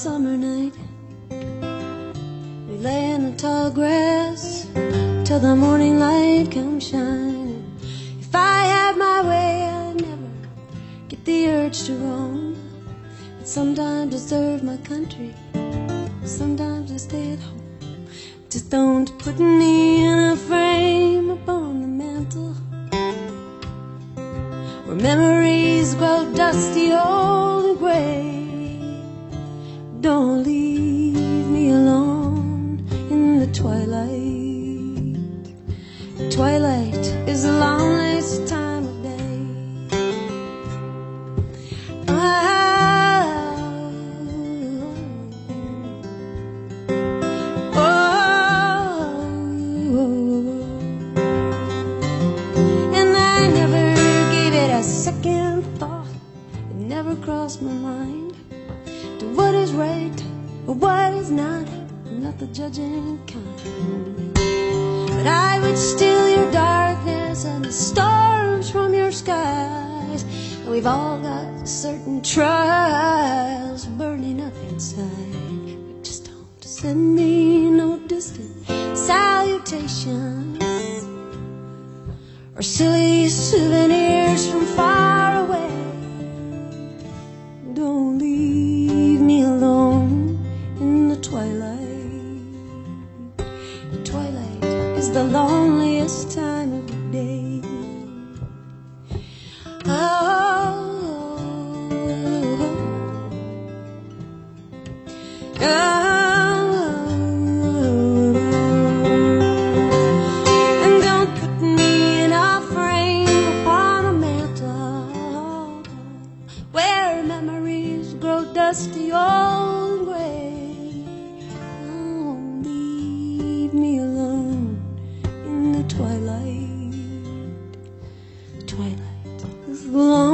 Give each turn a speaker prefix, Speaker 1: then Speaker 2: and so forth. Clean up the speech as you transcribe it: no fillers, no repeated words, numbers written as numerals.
Speaker 1: summer night. We lay in the tall grass till the morning light comes shining. If I had my way, I'd never get the urge to roam. But sometimes I serve my country, sometimes I stay at home. Just don't put me in a frame upon the mantle where memories grow dusty, old and gray. Don't leave me alone in the twilight. Twilight is the loneliest time of day. And I never gave it a second thought. It never crossed my mind to what is right or what is not. I'm not the judging kind, but I would steal your darkness and the storms from your skies. And we've all got certain trials burning up inside. But just don't send me no distant salutations or silly souvenirs from far away. Don't leave me alone in the twilight. Twilight is the loneliest time of the day. And don't put me in a frame upon a mantle where memories grow dusty, old and gray. Don't leave me alone in the twilight. Twilight is the